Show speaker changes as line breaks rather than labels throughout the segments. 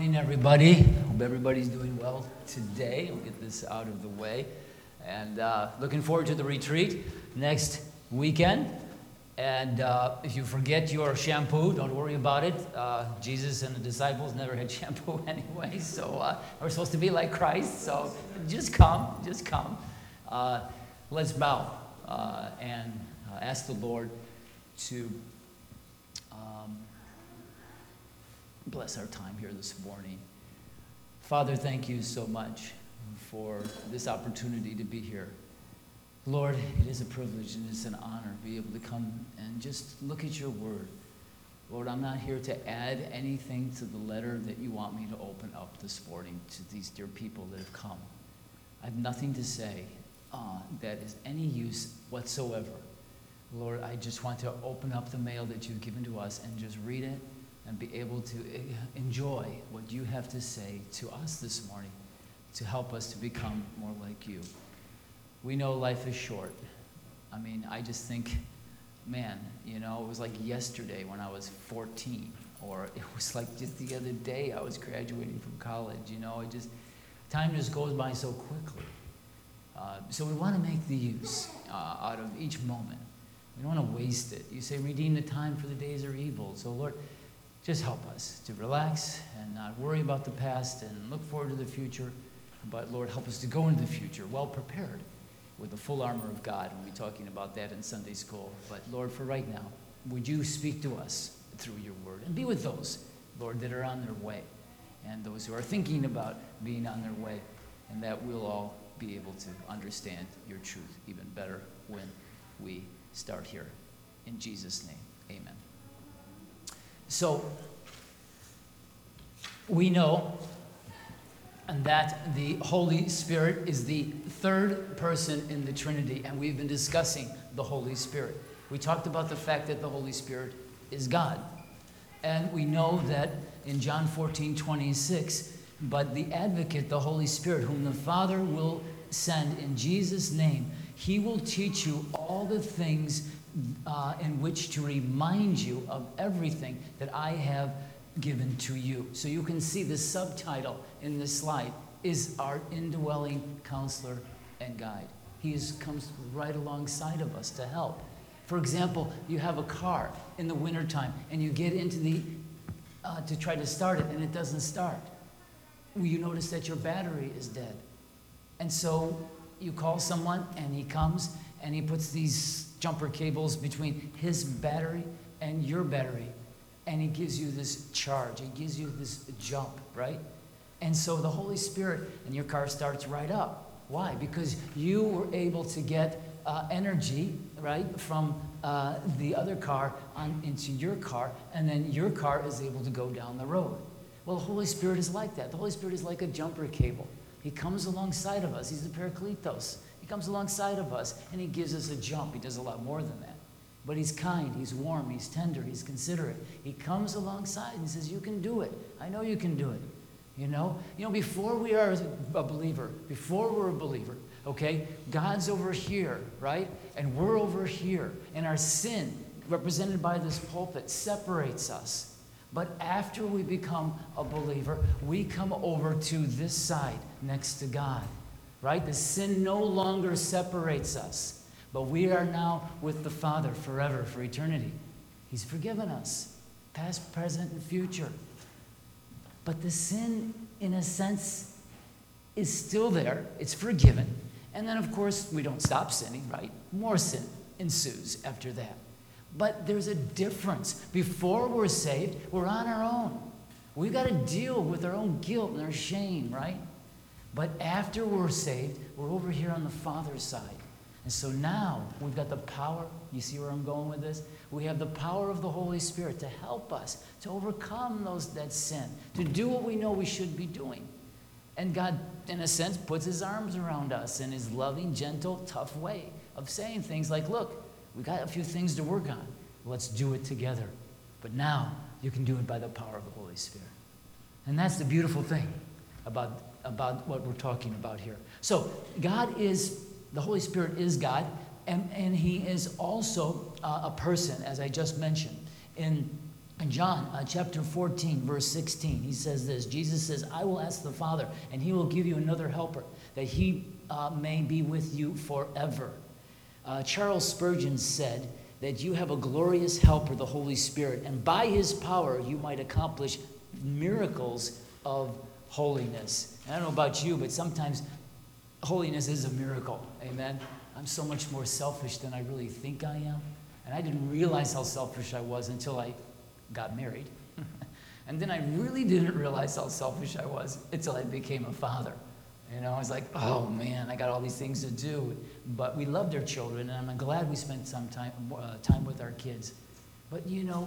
morning, everybody. Hope everybody's doing well today. We'll get this out of the way. And looking forward to the retreat next weekend. And if you forget your shampoo, don't worry about it. Jesus and the disciples never had shampoo anyway. So we're supposed to be like Christ. So just come. Let's bow and ask the Lord to bless our time here this morning. Father, thank you so much for this opportunity to be here. Lord, it is a privilege and it's an honor to be able to come and just look at your word. Lord, I'm not here to add anything to the letter that you want me to open up this morning to these dear people that have come. I have nothing to say that is any use whatsoever. Lord, I just want to open up the mail that you've given to us and just read it and be able to enjoy what you have to say to us this morning to help us to become more like you. We know life is short. I mean, I just think, man, it was like yesterday when I was 14, or it was like just the other day I was graduating from college. Time just goes by so quickly. So we want to make the use out of each moment. We don't want to waste it. You say, redeem the time for the days are evil. So Lord, just help us to relax and not worry about the past and look forward to the future. But Lord, help us to go into the future well prepared with the full armor of God. We'll be talking about that in Sunday school. But Lord, for right now, would you speak to us through your word and be with those, Lord, that are on their way and those who are thinking about being on their way, and that we'll all be able to understand your truth even better when we start here. In Jesus' name, amen. So, we know that the Holy Spirit is the third person in the Trinity, and we've been discussing the Holy Spirit. We talked about the fact that the Holy Spirit is God. And we know that in John 14:26, but the advocate, the Holy Spirit, whom the Father will send in Jesus' name, he will teach you all the things in which to remind you of everything that I have given to you. So you can see the subtitle in this slide is our indwelling counselor and guide. He comes right alongside of us to help. For example, you have a car in the wintertime and you get into to try to start it and it doesn't start. You notice that your battery is dead. And so you call someone and he comes and he puts these jumper cables between his battery and your battery. And he gives you this charge. He gives you this jump, right? And so the Holy Spirit, and your car starts right up. Why? Because you were able to get energy, right, from the other car into your car, and then your car is able to go down the road. Well, the Holy Spirit is like that. The Holy Spirit is like a jumper cable. He comes alongside of us. He's the Parakletos. He comes alongside of us, and he gives us a jump. He does a lot more than that. But he's kind, he's warm, he's tender, he's considerate. He comes alongside and says, you can do it. I know you can do it. Before we are a believer, okay, God's over here, right? And we're over here. And our sin, represented by this pulpit, separates us. But after we become a believer, we come over to this side next to God, right? The sin no longer separates us. But we are now with the Father forever, for eternity. He's forgiven us, past, present, and future. But the sin, in a sense, is still there. It's forgiven. And then, of course, we don't stop sinning, right? More sin ensues after that. But there's a difference. Before we're saved, we're on our own. We've got to deal with our own guilt and our shame, right? But after we're saved, we're over here on the Father's side. And so now we've got the power. You see where I'm going with this? We have the power of the Holy Spirit to help us to overcome that sin, to do what we know we should be doing. And God, in a sense, puts his arms around us in his loving, gentle, tough way of saying things like, look, we got a few things to work on. Let's do it together. But now you can do it by the power of the Holy Spirit. And that's the beautiful thing about what we're talking about here. So the Holy Spirit is God, and he is also a person, as I just mentioned. In In John chapter 14, verse 16, he says this. Jesus says, I will ask the Father, and he will give you another helper, that he may be with you forever. Charles Spurgeon said that you have a glorious helper, the Holy Spirit, and by his power you might accomplish miracles of holiness. And I don't know about you, but sometimes holiness is a miracle. Amen? I'm so much more selfish than I really think I am. And I didn't realize how selfish I was until I got married. And then I really didn't realize how selfish I was until I became a father. You know, I was like, oh man, I got all these things to do. But we loved our children, and I'm glad we spent some time with our kids. But you know,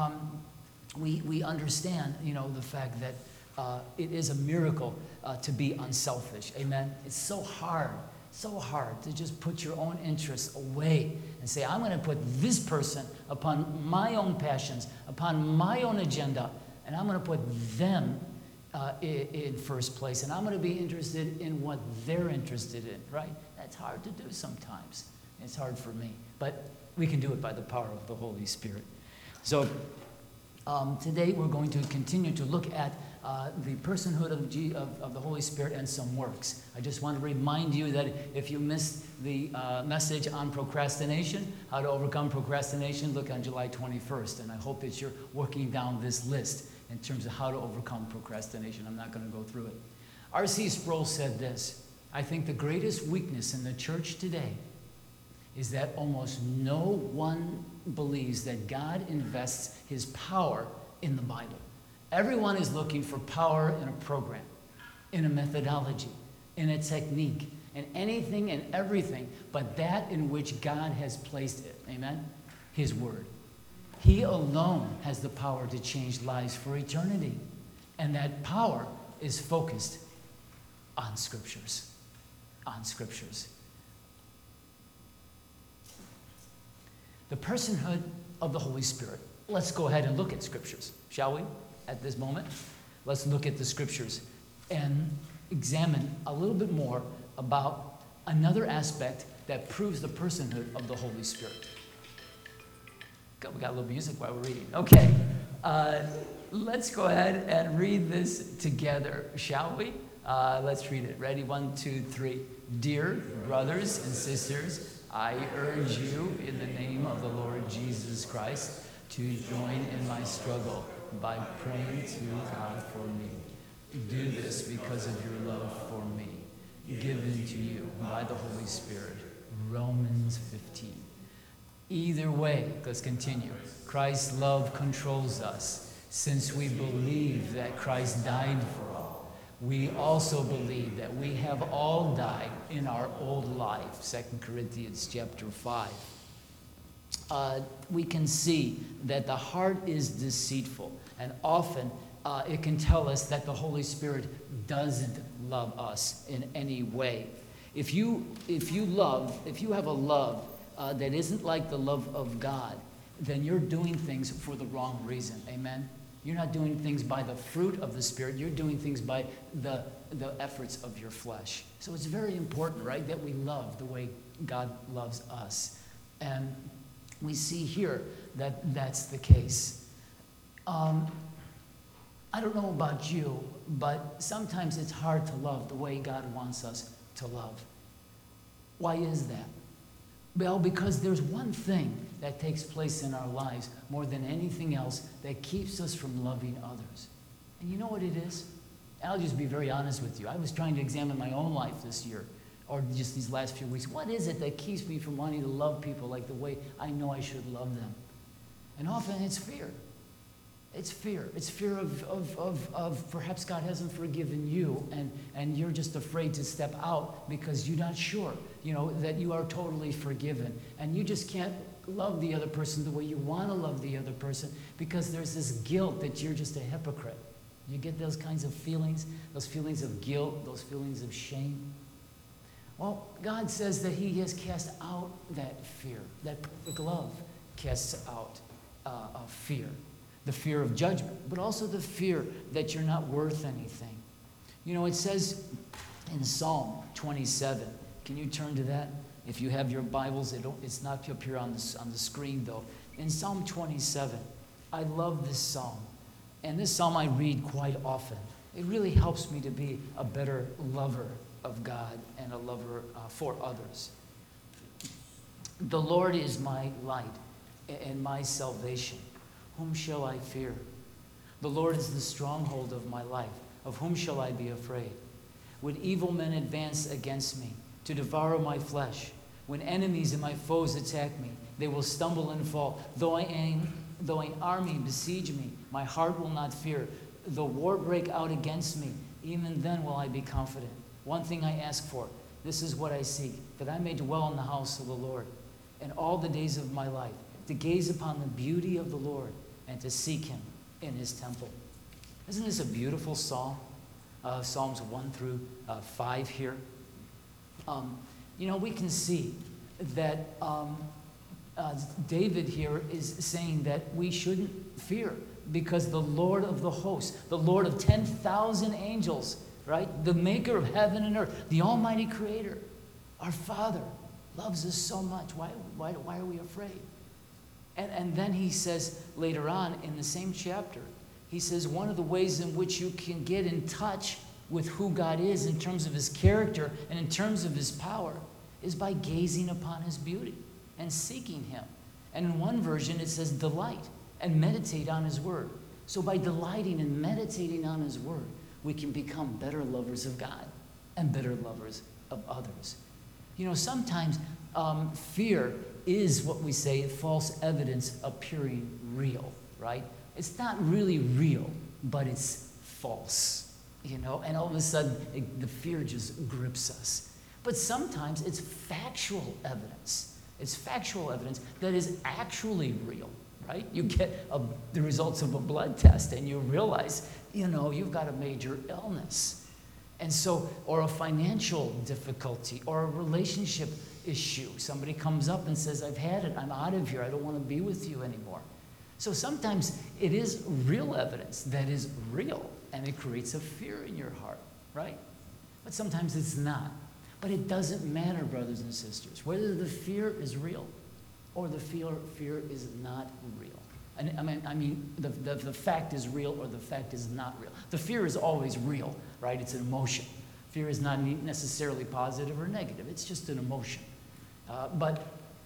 we understand, you know, the fact that it is a miracle to be unselfish. Amen? It's so hard to just put your own interests away and say, I'm going to put this person upon my own passions, upon my own agenda, and I'm going to put them in first place, and I'm going to be interested in what they're interested in, right? That's hard to do sometimes. It's hard for me, but we can do it by the power of the Holy Spirit. So today we're going to continue to look at the personhood of the Holy Spirit and some works. I just want to remind you that if you missed the message on procrastination, how to overcome procrastination, look on July 21st. And I hope that you're working down this list in terms of how to overcome procrastination. I'm not going to go through it. R.C. Sproul said this: I think the greatest weakness in the church today is that almost no one believes that God invests his power in the Bible. Everyone is looking for power in a program, in a methodology, in a technique, in anything and everything but that in which God has placed it. Amen? His Word. He alone has the power to change lives for eternity. And that power is focused on Scriptures. On Scriptures. The personhood of the Holy Spirit. Let's go ahead and look at Scriptures, shall we? At this moment, let's look at the Scriptures and examine a little bit more about another aspect that proves the personhood of the Holy Spirit. We got a little music while we're reading. Okay, let's go ahead and read this together, shall we? Let's read it. Ready? 1, 2, 3. Dear brothers and sisters, I urge you in the name of the Lord Jesus Christ to join in my struggle by praying to God for me. Do this because of your love for me, given to you by the Holy Spirit. Romans 15. Either way, let's continue. Christ's love controls us. Since we believe that Christ died for all, we also believe that we have all died in our old life. 2 Corinthians chapter 5. We can see that the heart is deceitful, and often it can tell us that the Holy Spirit doesn't love us in any way. If you have a love that isn't like the love of God, then you're doing things for the wrong reason. Amen? You're not doing things by the fruit of the Spirit. You're doing things by the efforts of your flesh. So it's very important, right, that we love the way God loves us. And we see here that that's the case. I don't know about you, but sometimes it's hard to love the way God wants us to love. Why is that? Well, because there's one thing that takes place in our lives more than anything else that keeps us from loving others. And you know what it is? I'll just be very honest with you. I was trying to examine my own life this year, or just these last few weeks. What is it that keeps me from wanting to love people like the way I know I should love them? And often it's fear. It's fear. It's fear of perhaps God hasn't forgiven you, and you're just afraid to step out because you're not sure, that you are totally forgiven. And you just can't love the other person the way you want to love the other person because there's this guilt that you're just a hypocrite. You get those kinds of feelings, those feelings of guilt, those feelings of shame. Well, God says that he has cast out that fear. That perfect love casts out fear. The fear of judgment, but also the fear that you're not worth anything. It says in Psalm 27, can you turn to that? If you have your Bibles, it's not up here on the screen though. In Psalm 27, I love this psalm. And this psalm I read quite often. It really helps me to be a better lover of God and a lover for others. The Lord is my light and my salvation. Whom shall I fear? The Lord is the stronghold of my life. Of whom shall I be afraid? Would evil men advance against me to devour my flesh? When enemies and my foes attack me, they will stumble and fall. Though an army besiege me, my heart will not fear. Though war break out against me, even then will I be confident. One thing I ask for, this is what I seek, that I may dwell in the house of the Lord in all the days of my life, to gaze upon the beauty of the Lord and to seek him in his temple. Isn't this a beautiful psalm? Psalms 1 through 5 here. We can see that David here is saying that we shouldn't fear because the Lord of the hosts, the Lord of 10,000 angels, right? The maker of heaven and earth, the almighty creator, our Father, loves us so much. Why are we afraid? And then he says later on in the same chapter, he says one of the ways in which you can get in touch with who God is in terms of his character and in terms of his power is by gazing upon his beauty and seeking him. And in one version it says delight and meditate on his word. So by delighting and meditating on his word, we can become better lovers of God and better lovers of others. Sometimes fear is what we say false evidence appearing real, right? It's not really real, but it's false, and all of a sudden the fear just grips us. But sometimes it's factual evidence. It's factual evidence that is actually real, right? You get the results of a blood test and you realize, you've got a major illness. And so, or a financial difficulty, or a relationship issue. Somebody comes up and says, I've had it, I'm out of here, I don't want to be with you anymore. So sometimes it is real evidence that is real, and it creates a fear in your heart, right? But sometimes it's not. But it doesn't matter, brothers and sisters, whether the fear is real or the fear is not real. The fact is real or the fact is not real. The fear is always real, right? It's an emotion. Fear is not necessarily positive or negative. It's just an emotion. But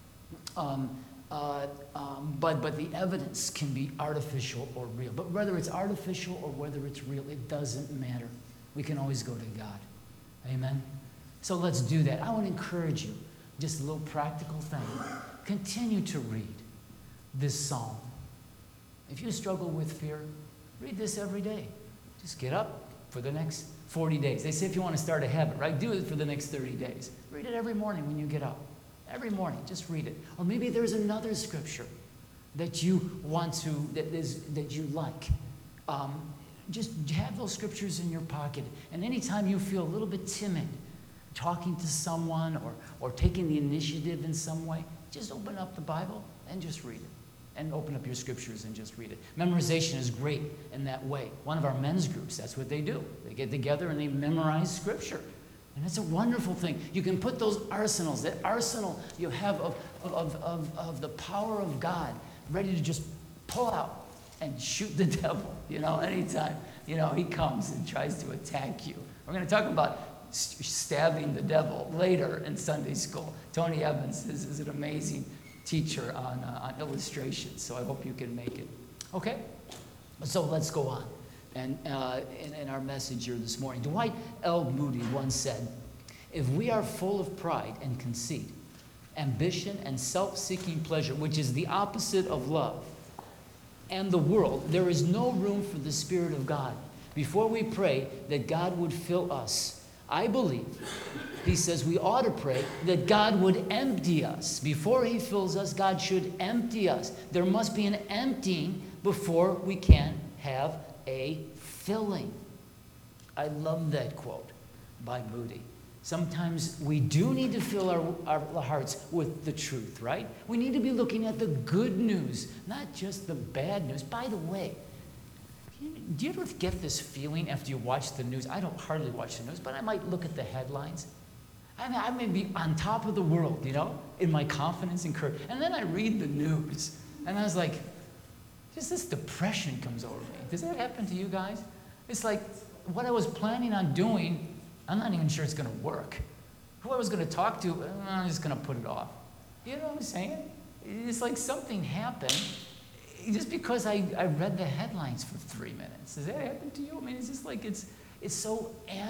the evidence can be artificial or real. But whether it's artificial or whether it's real, it doesn't matter. We can always go to God. Amen? So let's do that. I want to encourage you, just a little practical thing. Continue to read this psalm. If you struggle with fear, read this every day. Just get up for the next 40 days. They say if you want to start a habit, right, do it for the next 30 days. Read it every morning when you get up. Every morning, just read it. Or maybe there's another scripture that you want to, that you like. Just have those scriptures in your pocket. And anytime you feel a little bit timid, talking to someone or taking the initiative in some way, just open up the Bible and just read it. And open up your scriptures and just read it. Memorization is great in that way. One of our men's groups, that's what they do. They get together and they memorize scripture. And it's a wonderful thing. You can put those arsenals, that arsenal you have of the power of God, ready to just pull out and shoot the devil, anytime, he comes and tries to attack you. We're going to talk about stabbing the devil later in Sunday school. Tony Evans is an amazing teacher on illustrations, so I hope you can make it. Okay? So let's go on. And in our message here this morning, Dwight L. Moody once said, if we are full of pride and conceit, ambition and self-seeking pleasure, which is the opposite of love, and the world, there is no room for the Spirit of God. Before we pray that God would fill us, I believe, he says we ought to pray that God would empty us. Before he fills us, God should empty us. There must be an emptying before we can have a filling. I love that quote by Moody. Sometimes we do need to fill our hearts with the truth, right? We need to be looking at the good news, not just the bad news. By the way, do you ever get this feeling after you watch the news? I don't hardly watch the news, but I might look at the headlines. I may be on top of the world, in my confidence and courage. And then I read the news, and I was like, just this depression comes over me. Does that happen to you guys? It's like what I was planning on doing, I'm not even sure it's going to work. Who I was going to talk to, I'm just going to put it off. You know what I'm saying? It's like something happened just because I read the headlines for 3 minutes. Does that happen to you? I mean, it's just like it's so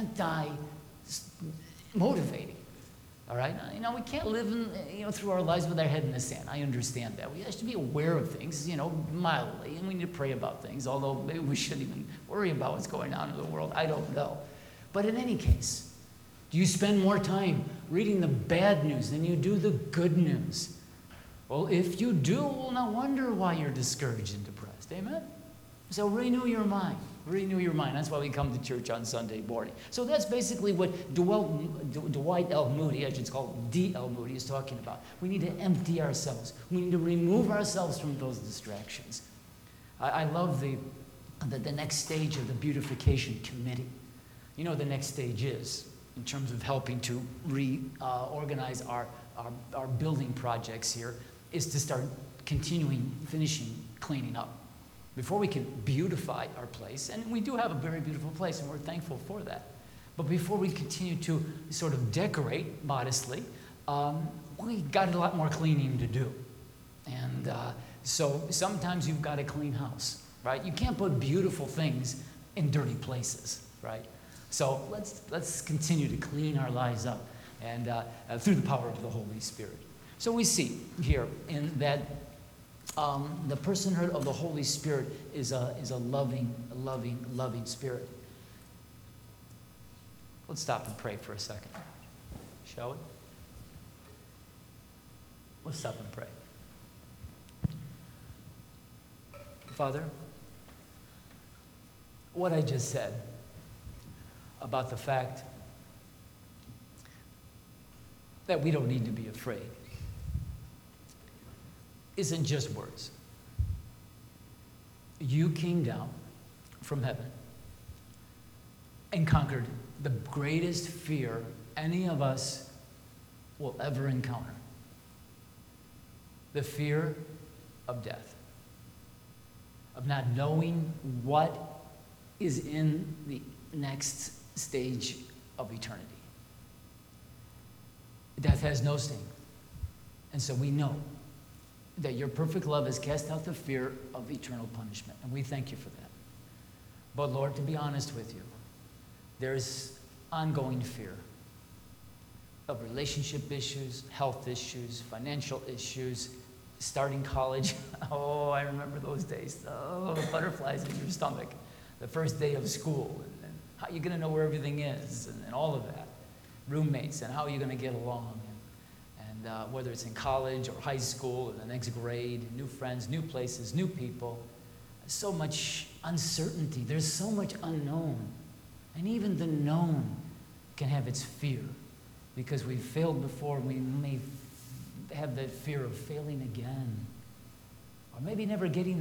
anti-motivating. All right? You know, we can't live through our lives with our head in the sand. I understand that. We have to be aware of things, mildly, and we need to pray about things, although maybe we shouldn't even worry about what's going on in the world. I don't know. But in any case, do you spend more time reading the bad news than you do the good news? Well, if you do, we'll not wonder why you're discouraged and depressed. Amen? So renew your mind. Renew your mind. That's why we come to church on Sunday morning. So that's basically what Dwight L. Moody, I should call D.L. Moody, is talking about. We need to empty ourselves. We need to remove ourselves from those distractions. I love the next stage of the beautification committee. You know what the next stage is in terms of helping to reorganize our building projects here is to start finishing cleaning up. Before we can beautify our place, and we do have a very beautiful place, and we're thankful for that. But before we continue to sort of decorate modestly, we got a lot more cleaning to do. And so sometimes you've got a clean house, right? You can't put beautiful things in dirty places, right? So let's continue to clean our lives up and through the power of the Holy Spirit. So we see here in that the personhood of the Holy Spirit is a loving Spirit. Let's stop and pray for a second, shall we? Let's stop and pray. Father, what I just said about the fact that we don't need to be afraid isn't just words. You came down from heaven and conquered the greatest fear any of us will ever encounter. The fear of death, of not knowing what is in the next stage of eternity. Death has no sting. And so we know that your perfect love has cast out the fear of eternal punishment. And we thank you for that. But Lord, to be honest with you, there's ongoing fear of relationship issues, health issues, financial issues, starting college. Oh, I remember those days. Oh, the butterflies in your stomach. The first day of school. And how are you going to know where everything is? And all of that. Roommates and how are you going to get along? And whether it's in college or high school or the next grade, new friends, new places, new people. So much uncertainty. There's so much unknown. And even the known can have its fear. Because we've failed before, we may have that fear of failing again. Or maybe never getting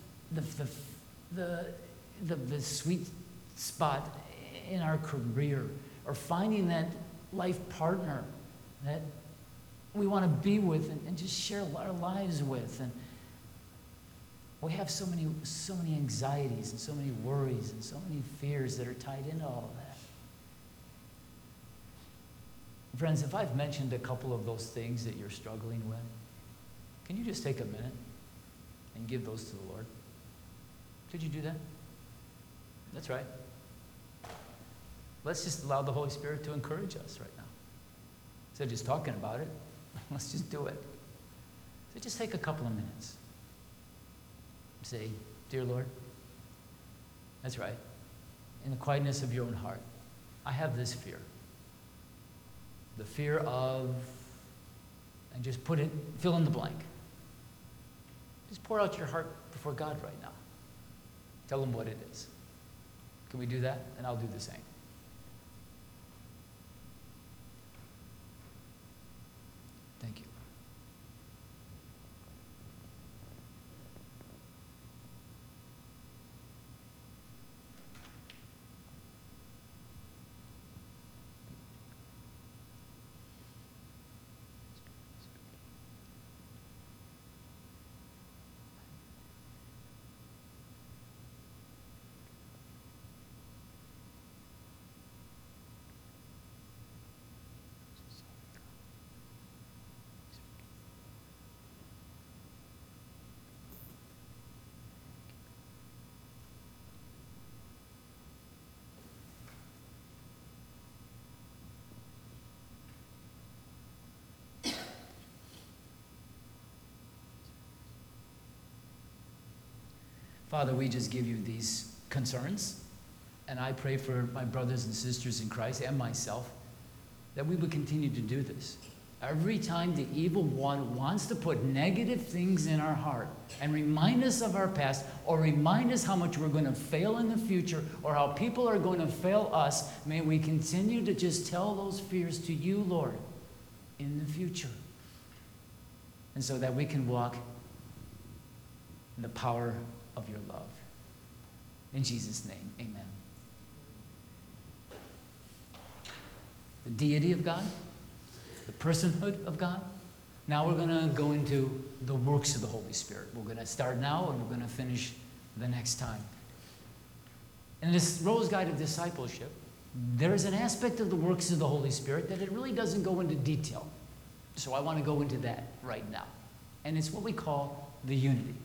the sweet spot in our career. Or finding that life partner that we want to be with and just share our lives with. And we have so many anxieties and so many worries and so many fears that are tied into all of that. Friends, if I've mentioned a couple of those things that you're struggling with, can you just take a minute and give those to the Lord? Could you do that? That's right. Let's just allow the Holy Spirit to encourage us right now. Instead of just talking about it, let's just do it. So just take a couple of minutes. Say, dear Lord, that's right. In the quietness of your own heart, I have this fear. The fear of, and just fill in the blank. Just pour out your heart before God right now. Tell him what it is. Can we do that? And I'll do the same. Thank you. Father, we just give you these concerns, and I pray for my brothers and sisters in Christ and myself that we would continue to do this. Every time the evil one wants to put negative things in our heart and remind us of our past, or remind us how much we're going to fail in the future, or how people are going to fail us, may we continue to just tell those fears to you, Lord, in the future. And so that we can walk in the power of your love. In Jesus' name, amen. The deity of God, the personhood of God. Now we're going to go into the works of the Holy Spirit. We're going to start now and we're going to finish the next time. In this Rose Guide of Discipleship, there's an aspect of the works of the Holy Spirit that it really doesn't go into detail. So I want to go into that right now. And it's what we call the unity.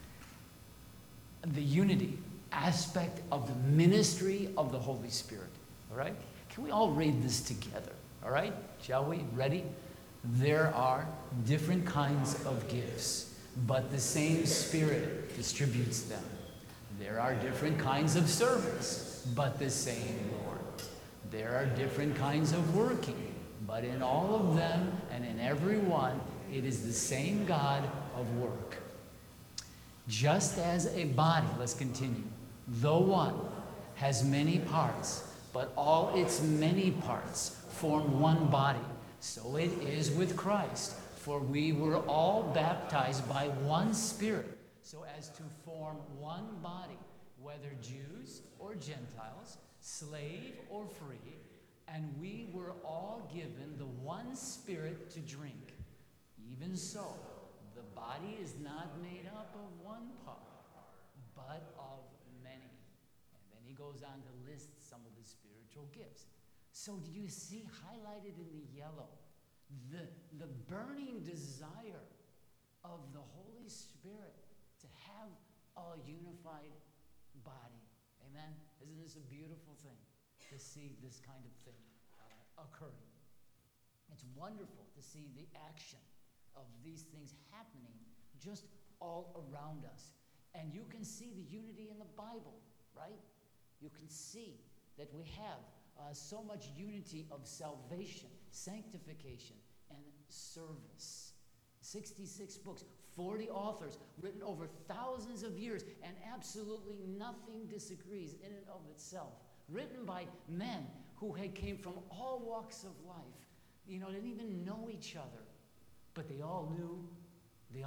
The unity aspect of the ministry of the Holy Spirit. All right? Can we all read this together? All right? Shall we? Ready? There are different kinds of gifts, but the same Spirit distributes them. There are different kinds of service, but the same Lord. There are different kinds of working, but in all of them and in every one, it is the same God of work. Just as a body, let's continue, though one has many parts, but all its many parts form one body. So it is with Christ. For we were all baptized by one Spirit, so as to form one body, whether Jews or Gentiles, slave or free, and we were all given the one Spirit to drink. Even so, the body is not made up of one part, but of many. And then he goes on to list some of the spiritual gifts. So do you see highlighted in the yellow the burning desire of the Holy Spirit to have a unified body? Amen? Isn't this a beautiful thing to see this kind of thing occurring? It's wonderful to see the action of these things happening just all around us. And you can see the unity in the Bible, right? You can see that we have so much unity of salvation, sanctification, and service. 66 books, 40 authors, written over thousands of years, and absolutely nothing disagrees in and of itself. Written by men who came from all walks of life. You know, didn't even know each other. But they all knew the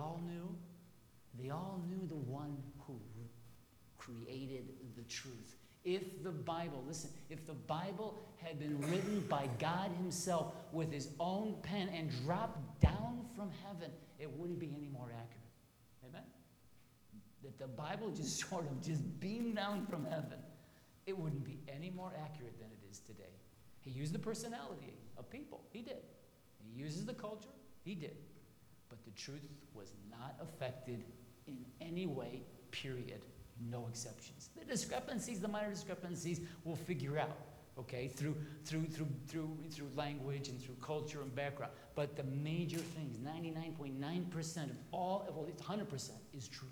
one who created the truth. If the Bible, listen, if the Bible had been written by God himself with his own pen and dropped down from heaven, it wouldn't be any more accurate. Amen? That the Bible just sort of just beamed down from heaven, it wouldn't be any more accurate than it is today. He used the personality of people. He did. He uses the culture. He did. But the truth was not affected in any way, period. No exceptions. The discrepancies, the minor discrepancies, we'll figure out, okay, through language and through culture and background. But the major things, 99.9% of all, well, it's 100% is true.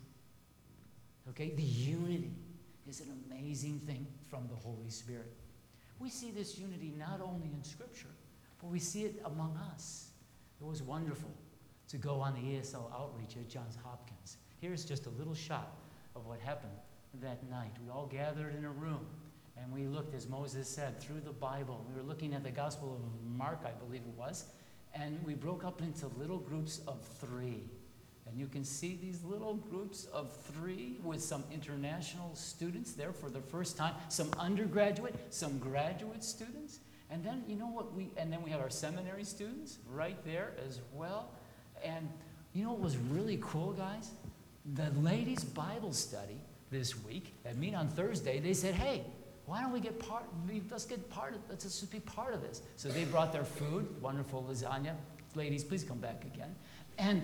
Okay, the unity is an amazing thing from the Holy Spirit. We see this unity not only in Scripture, but we see it among us. It was wonderful to go on the ESL outreach at Johns Hopkins. Here's just a little shot of what happened that night. We all gathered in a room, and we looked, as Moses said, through the Bible. We were looking at the Gospel of Mark, I believe it was, and we broke up into little groups of 3. And you can see these little groups of 3 with some international students there for the first time, some undergraduate, some graduate students. And then, you know what, and then we have our seminary students right there as well. And you know what was really cool, guys? The ladies' Bible study this week, at meet on Thursday, they said, hey, why don't we get let's just be part of this. So they brought their food, wonderful lasagna. Ladies, please come back again. And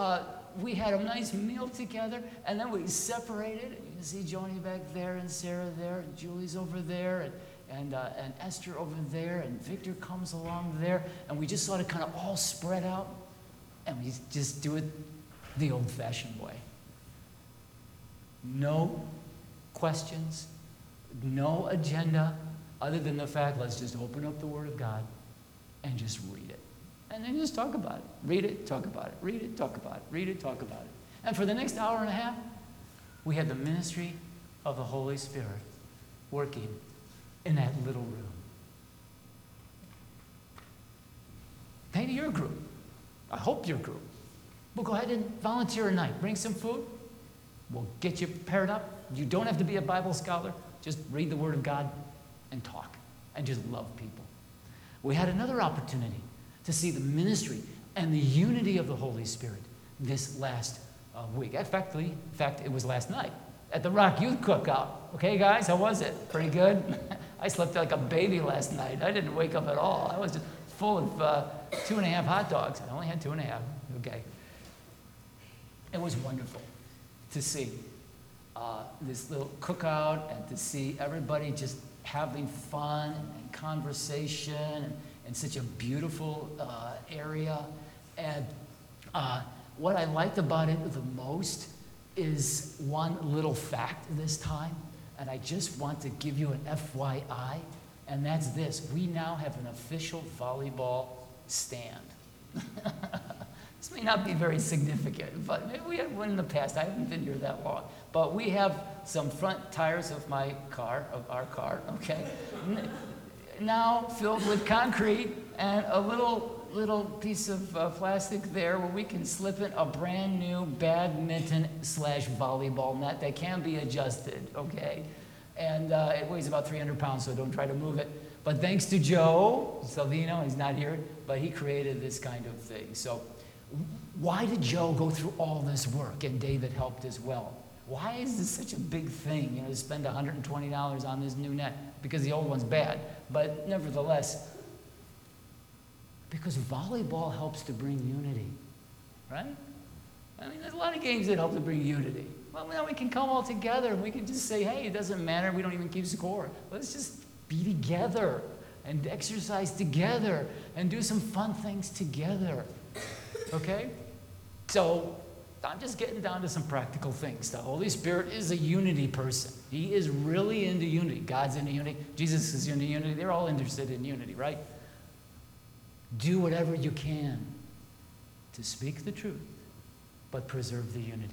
we had a nice meal together, and then we separated. You can see Joni back there, and Sarah there, and Julie's over there, and Esther over there, and Victor comes along there, and we just sort of kind of all spread out, and we just do it the old-fashioned way. No questions, no agenda other than the fact, let's just open up the Word of God and just read it. And then just talk about it. Read it, talk about it. Read it, talk about it. Read it, talk about it. And for the next hour and a half, we had the ministry of the Holy Spirit working in that little room. Maybe your group. I hope your group. We'll go ahead and volunteer a night. Bring some food. We'll get you paired up. You don't have to be a Bible scholar. Just read the Word of God and talk and just love people. We had another opportunity to see the ministry and the unity of the Holy Spirit this last week. In fact, it was last night at the Rock Youth Cookout. Okay, guys, how was it? Pretty good? I slept like a baby last night. I didn't wake up at all. I was just full of 2.5 hot dogs. I only had 2.5. Okay. It was wonderful to see this little cookout and to see everybody just having fun and conversation and such a beautiful area. And what I liked about it the most is one little fact this time, and I just want to give you an FYI, and that's this. We now have an official volleyball stand. This may not be very significant, but maybe we had one in the past. I haven't been here that long. But we have some front tires of our car, okay, now filled with concrete and a little piece of plastic there where we can slip in a brand new badminton/volleyball net that can be adjusted, okay? And it weighs about 300 pounds, so don't try to move it. But thanks to Joe Salvino, he's not here, but he created this kind of thing. So why did Joe go through all this work? And David helped as well. Why is this such a big thing, to spend $120 on this new net? Because the old one's bad. But nevertheless, because volleyball helps to bring unity, right? I mean, there's a lot of games that help to bring unity. Well, now we can come all together and we can just say, hey, it doesn't matter. We don't even keep score. Let's just be together and exercise together and do some fun things together. Okay? So I'm just getting down to some practical things. The Holy Spirit is a unity person. He is really into unity. God's into unity. Jesus is into unity. They're all interested in unity, right? Do whatever you can to speak the truth, but preserve the unity.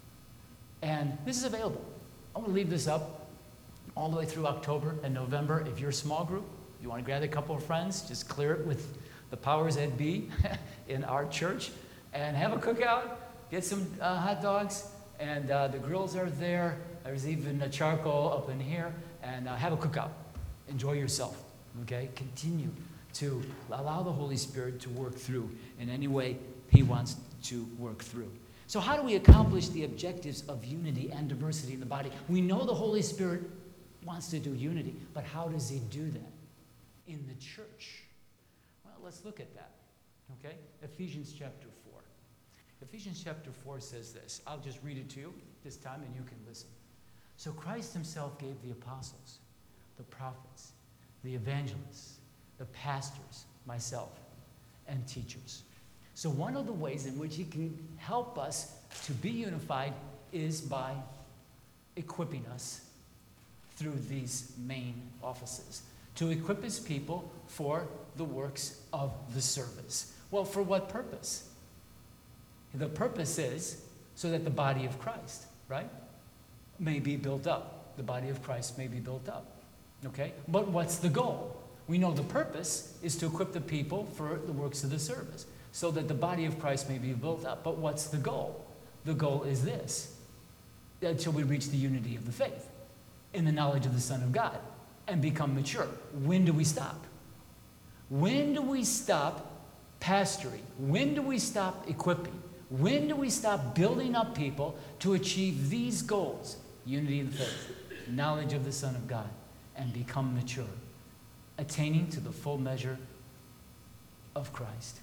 And this is available. I'm going to leave this up all the way through October and November. If you're a small group, you want to gather a couple of friends, just clear it with the powers that be in our church and have a cookout, get some hot dogs, and the grills are there. There's even a charcoal up in here, and have a cookout. Enjoy yourself, okay? Continue to allow the Holy Spirit to work through in any way He wants to work through. So how do we accomplish the objectives of unity and diversity in the body? We know the Holy Spirit wants to do unity, but how does He do that in the church? Well, let's look at that, okay? Ephesians chapter 4. Ephesians chapter 4 says this. I'll just read it to you this time, and you can listen. So Christ Himself gave the apostles, the prophets, the evangelists, the pastors, myself, and teachers. So one of the ways in which He can help us to be unified is by equipping us through these main offices, to equip His people for the works of the service. Well, for what purpose? The purpose is so that the body of Christ, right, may be built up. The body of Christ may be built up, okay? But what's the goal? We know the purpose is to equip the people for the works of the service, so that the body of Christ may be built up. But what's the goal? The goal is this: until we reach the unity of the faith, in the knowledge of the Son of God, and become mature. When do we stop? When do we stop pastoring? When do we stop equipping? When do we stop building up people to achieve these goals? Unity of the faith, knowledge of the Son of God, and become mature, attaining to the full measure of Christ.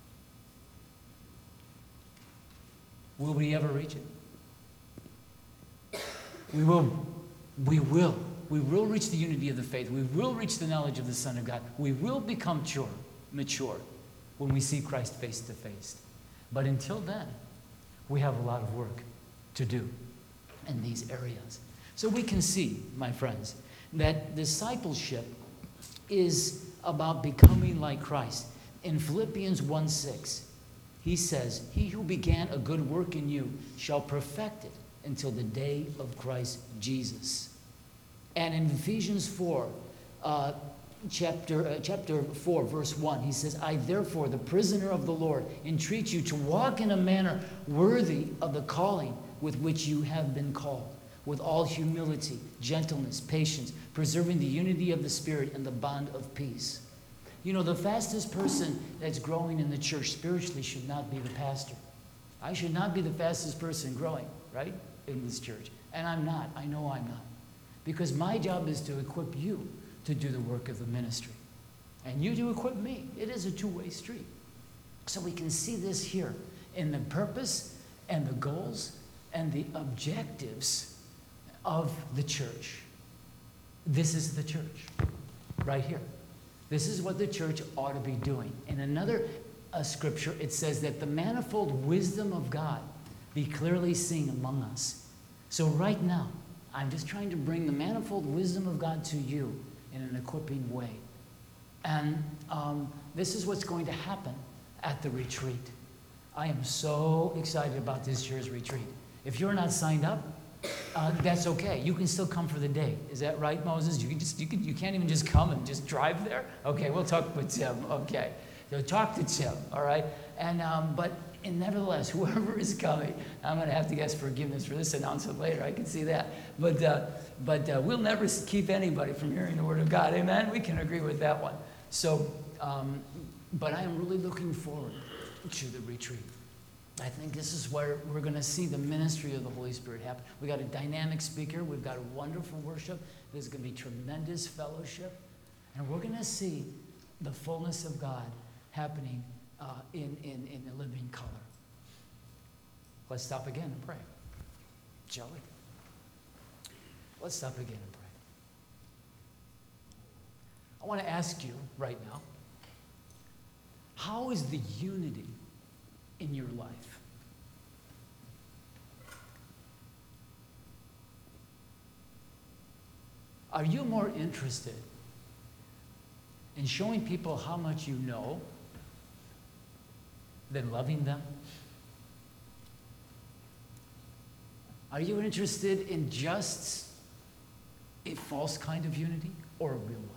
Will we ever reach it? We will reach the unity of the faith. We will reach the knowledge of the Son of God. We will become mature when we see Christ face to face. But until then, we have a lot of work to do in these areas. So we can see, my friends, that discipleship is about becoming like Christ. In Philippians 1:6, he says, "He who began a good work in you shall perfect it until the day of Christ Jesus." And in Ephesians 4, chapter 4, verse 1, he says, "I therefore, the prisoner of the Lord, entreat you to walk in a manner worthy of the calling with which you have been called, with all humility, gentleness, patience, preserving the unity of the Spirit and the bond of peace." You know, the fastest person that's growing in the church spiritually should not be the pastor. I should not be the fastest person growing, right, in this church. And I'm not. I know I'm not. Because my job is to equip you to do the work of the ministry. And you to equip me. It is a two-way street. So we can see this here in the purpose and the goals and the objectives of the church. This is the church, right here. This is what the church ought to be doing. In another scripture, it says that the manifold wisdom of God be clearly seen among us. So right now, I'm just trying to bring the manifold wisdom of God to you in an equipping way. And this is what's going to happen at the retreat. I am so excited about this year's retreat. If you're not signed up, that's okay. You can still come for the day. Is that right, Moses? You can't even just come and just drive there? Okay, we'll talk with Tim. Okay. So talk to Tim, all right? And nevertheless, whoever is coming, I'm going to have to ask forgiveness for this announcement later. I can see that. But we'll never keep anybody from hearing the word of God. Amen? We can agree with that one. So, but I am really looking forward to the retreat. I think this is where we're going to see the ministry of the Holy Spirit happen. We got a dynamic speaker. We've got a wonderful worship. There's going to be tremendous fellowship. And we're going to see the fullness of God happening in a living color. Let's stop again and pray. Shall we? Let's stop again and pray. I want to ask you right now, how is the unity in your life? Are you more interested in showing people how much you know than loving them? Are you interested in just a false kind of unity or a real one?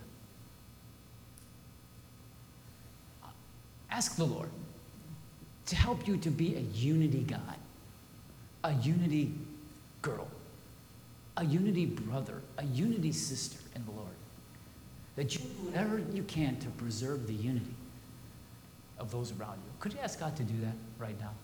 Ask the Lord to help you to be a unity guy, a unity girl, a unity brother, a unity sister in the Lord. That you do whatever you can to preserve the unity of those around you. Could you ask God to do that right now?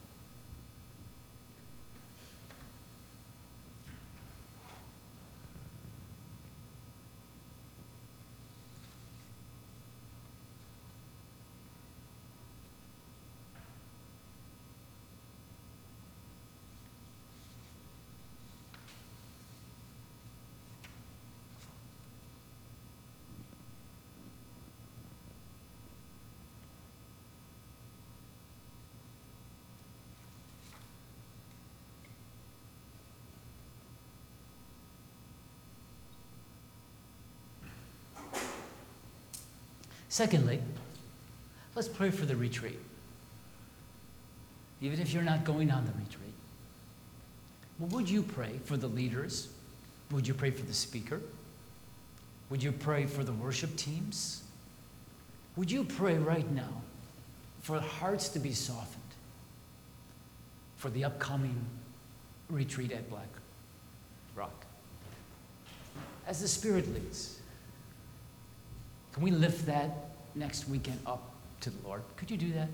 Secondly, let's pray for the retreat. Even if you're not going on the retreat. Well, would you pray for the leaders? Would you pray for the speaker? Would you pray for the worship teams? Would you pray right now for hearts to be softened for the upcoming retreat at Black Rock? As the Spirit leads, can we lift that next weekend up to the Lord? Could you do that?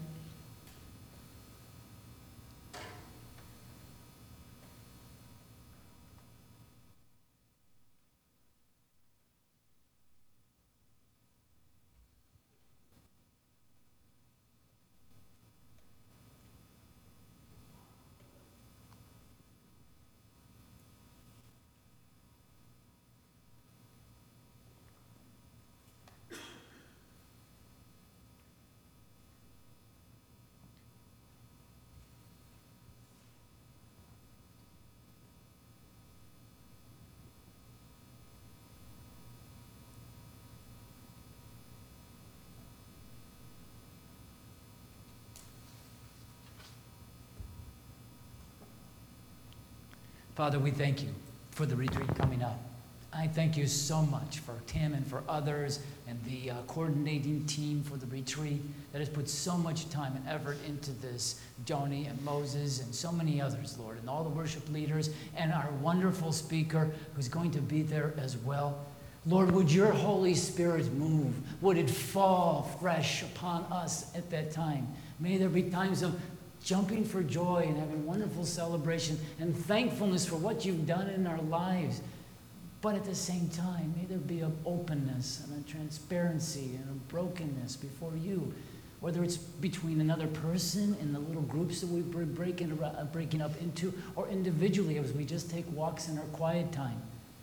Father, we thank you for the retreat coming up. I thank you so much for Tim and for others and the coordinating team for the retreat that has put so much time and effort into this. Joni and Moses and so many others, Lord, and all the worship leaders and our wonderful speaker who's going to be there as well. Lord, would your Holy Spirit move? Would it fall fresh upon us at that time? May there be times of jumping for joy and having wonderful celebration and thankfulness for what you've done in our lives. But at the same time, may there be an openness and a transparency and a brokenness before you, whether it's between another person in the little groups that we're breaking up into, or individually as we just take walks in our quiet time.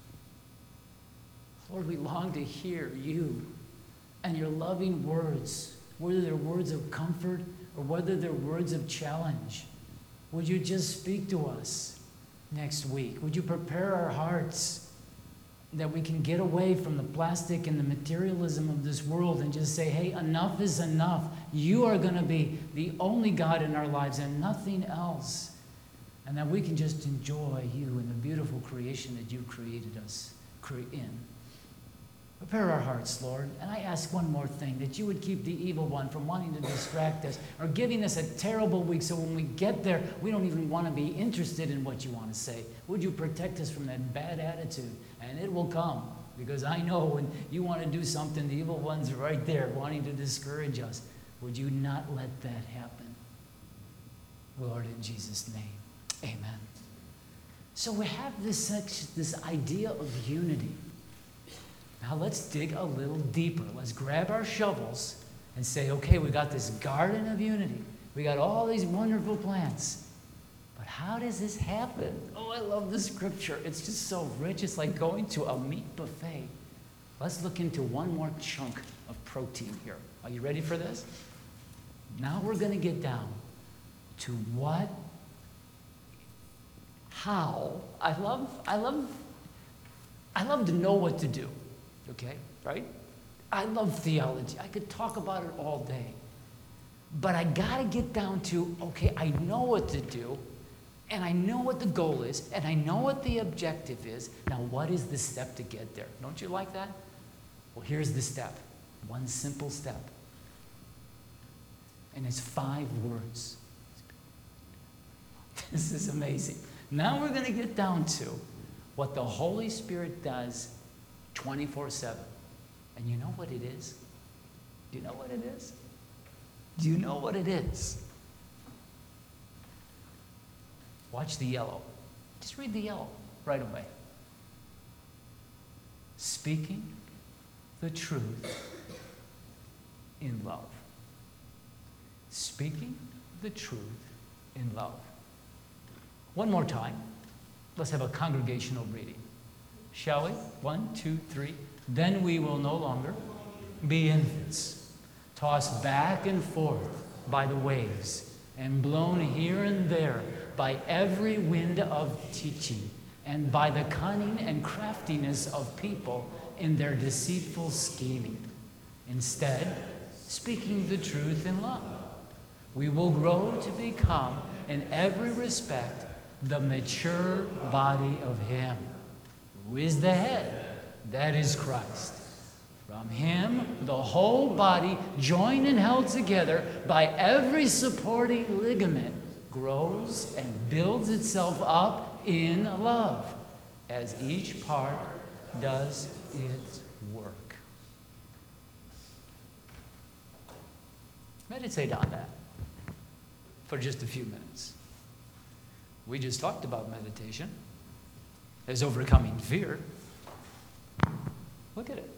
Lord, we long to hear you and your loving words, whether they're words of comfort or whether they're words of challenge. Would you just speak to us next week? Would you prepare our hearts that we can get away from the plastic and the materialism of this world and just say, hey, enough is enough. You are going to be the only God in our lives and nothing else. And that we can just enjoy you and the beautiful creation that you created us in. Prepare our hearts, Lord. And I ask one more thing, that you would keep the evil one from wanting to distract us or giving us a terrible week so when we get there, we don't even want to be interested in what you want to say. Would you protect us from that bad attitude? And it will come, because I know when you want to do something, the evil one's right there wanting to discourage us. Would you not let that happen? Lord, in Jesus' name, amen. So we have this idea of unity. Now let's dig a little deeper. Let's grab our shovels and say, okay, we got this garden of unity. We got all these wonderful plants. But how does this happen? Oh, I love the scripture. It's just so rich. It's like going to a meat buffet. Let's look into one more chunk of protein here. Are you ready for this? Now we're going to get down to what, how. I love to know what to do. Okay, right? I love theology. I could talk about it all day. But I got to get down to, okay, I know what to do, and I know what the goal is, and I know what the objective is. Now, what is the step to get there? Don't you like that? Well, here's the step. One simple step. And it's 5 words. This is amazing. Now we're going to get down to what the Holy Spirit does 24/7. And you know what it is? Do you know what it is? Do you know what it is? Watch the yellow. Just read the yellow right away. Speaking the truth in love. Speaking the truth in love. One more time. Let's have a congregational reading. Shall we? 1, 2, 3. Then we will no longer be infants, tossed back and forth by the waves, and blown here and there by every wind of teaching, and by the cunning and craftiness of people in their deceitful scheming. Instead, speaking the truth in love, we will grow to become, in every respect, the mature body of Him, who is the head, that is Christ. From Him, the whole body, joined and held together by every supporting ligament, grows and builds itself up in love, as each part does its work. Meditate on that for just a few minutes. We just talked about meditation as overcoming fear. Look at it.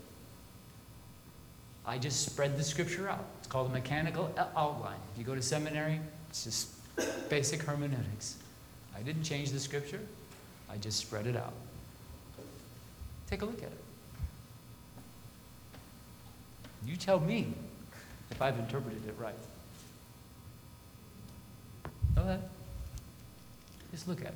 I just spread the scripture out. It's called a mechanical outline. If you go to seminary, it's just basic hermeneutics. I didn't change the scripture. I just spread it out. Take a look at it. You tell me if I've interpreted it right. Go ahead. Just look at it.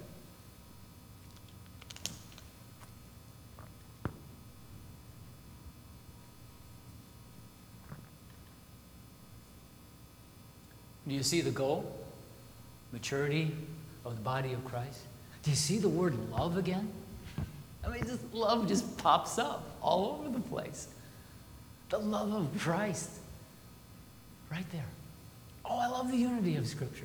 Do you see the goal? Maturity of the body of Christ. Do you see the word love again? I mean, just love just pops up all over the place. The love of Christ. Right there. Oh, I love the unity of Scripture.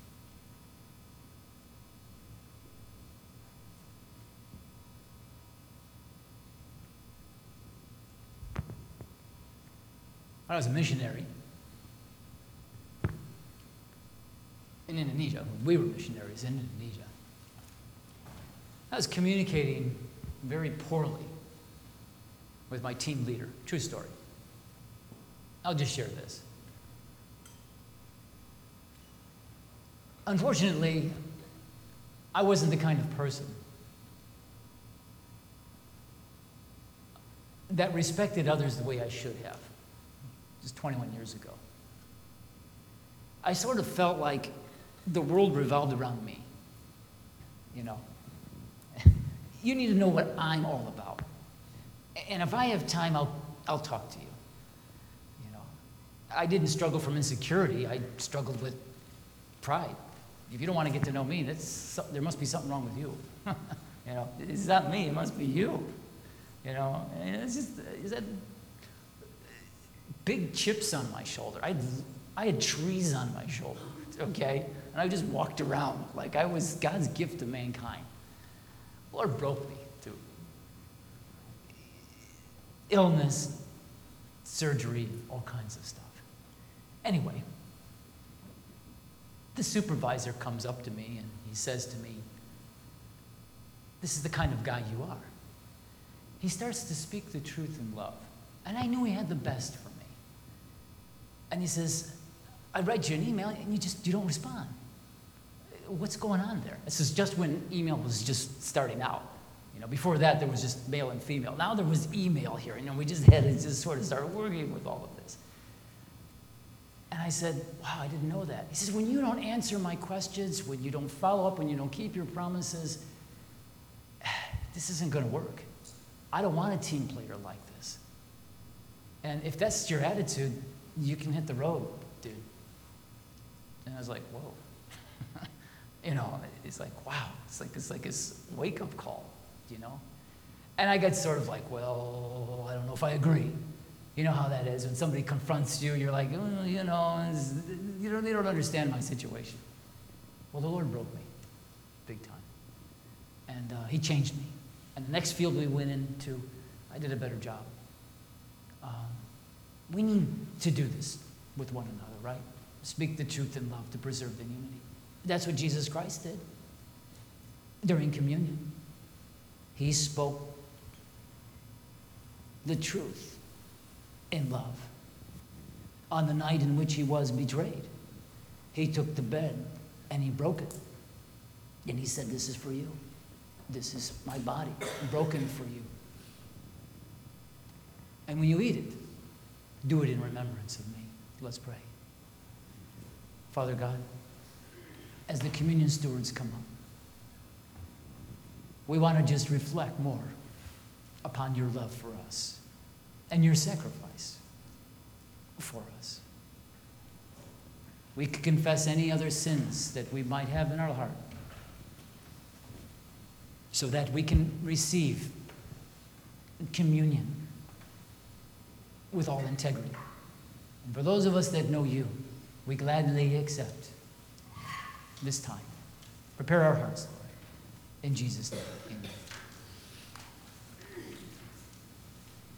I was a missionary in Indonesia. We were missionaries in Indonesia. I was communicating very poorly with my team leader. True story. I'll just share this. Unfortunately, I wasn't the kind of person that respected others the way I should have. Just 21 years ago. I sort of felt like the world revolved around me. You know, you need to know what I'm all about. And if I have time, I'll talk to you. You know, I didn't struggle from insecurity. I struggled with pride. If you don't want to get to know me, there must be something wrong with you. You know, it's not me. It must be you. You know, and it's that big chips on my shoulder. I had trees on my shoulder, okay? And I just walked around like I was God's gift to mankind. The Lord broke me through illness, surgery, all kinds of stuff. Anyway, the supervisor comes up to me and he says to me, "This is the kind of guy you are." He starts to speak the truth in love. And I knew he had the best for me. And he says, "I write you an email and you don't respond. What's going on there?" This is just when email was just starting out. You know, before that there was just male and female. Now there was email here, and we just had to just sort of start working with all of this. And I said, "Wow, I didn't know that." He says, "When you don't answer my questions, when you don't follow up, when you don't keep your promises, this isn't going to work. I don't want a team player like this. And if that's your attitude, you can hit the road, dude." And I was like, whoa. You know, it's like, wow. It's like this wake-up call, you know? And I got sort of like, well, I don't know if I agree. You know how that is. When somebody confronts you, you're like, oh, you know, they don't understand my situation. Well, the Lord broke me big time. And he changed me. And the next field we went into, I did a better job. We need to do this with one another, right? Speak the truth in love to preserve the unity. That's what Jesus Christ did during communion. He spoke the truth in love. On the night in which he was betrayed, he took the bread and he broke it. And he said, "This is for you. This is my body, broken for you. And when you eat it, do it in remembrance of me." Let's pray. Father God, as the communion stewards come up, we want to just reflect more upon your love for us and your sacrifice for us. We could confess any other sins that we might have in our heart so that we can receive communion with all integrity. And for those of us that know you, we gladly accept this time. Prepare our hearts, Lord. In Jesus' name, amen.